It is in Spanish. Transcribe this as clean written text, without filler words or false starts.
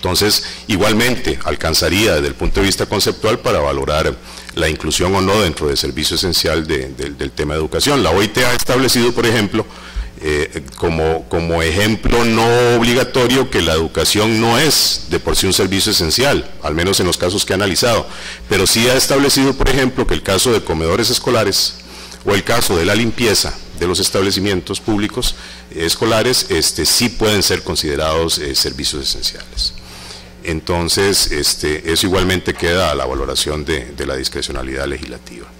Entonces, igualmente, alcanzaría desde el punto de vista conceptual para valorar la inclusión o no dentro del servicio esencial del tema de educación. La OIT ha establecido, por ejemplo, como ejemplo no obligatorio, que la educación no es de por sí un servicio esencial, al menos en los casos que ha analizado, pero sí ha establecido, por ejemplo, que el caso de comedores escolares o el caso de la limpieza de los establecimientos públicos escolares sí pueden ser considerados servicios esenciales. Entonces, eso igualmente queda a la valoración de la discrecionalidad legislativa.